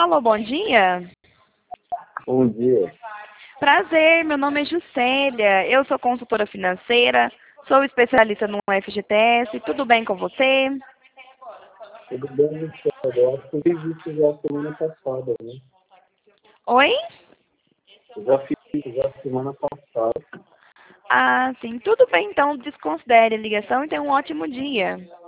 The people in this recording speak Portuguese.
Alô, bom dia. Bom dia. Prazer, meu nome é Juscelia. Eu sou consultora financeira, sou especialista no FGTS. Tudo bem com você? Tudo bem, Michel? Eu acho que eu fiz isso já semana passada, né? Oi? Eu já fiz isso já semana passada. Ah, sim. Tudo bem, então desconsidere a ligação e tenha um ótimo dia.